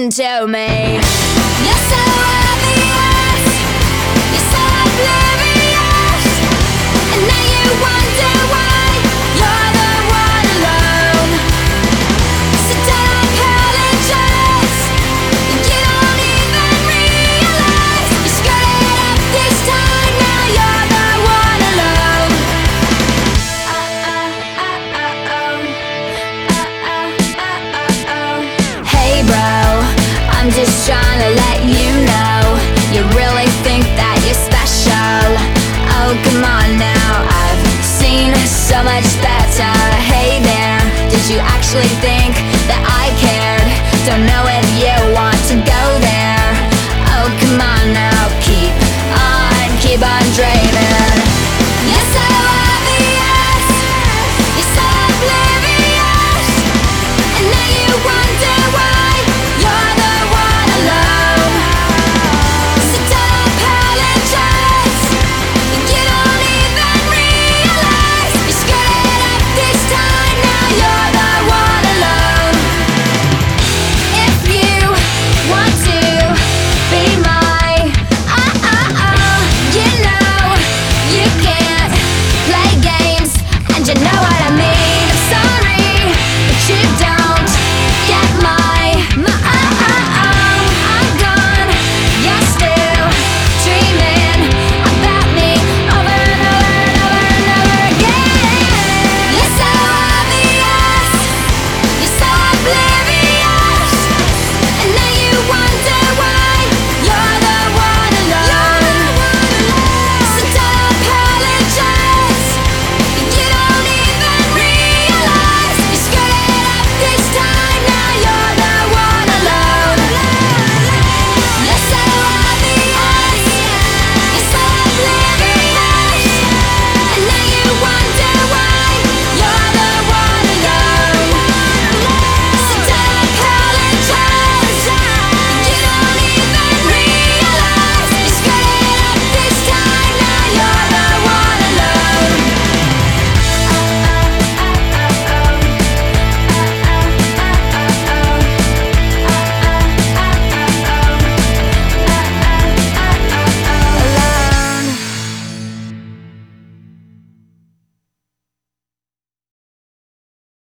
listen to me. You're so obvious, you're so oblivious, and now you wonder why you're the one alone. So don't apologize, you don't even realize you screwed it up this time. Now you're the one alone. Hey bro, I'm just trying to let you know, you really think that you're special. Oh come on now, I've seen so much better. Hey there, did you actually think that I cared? Don't know if you want to go there. Oh come on now, keep on dreaming.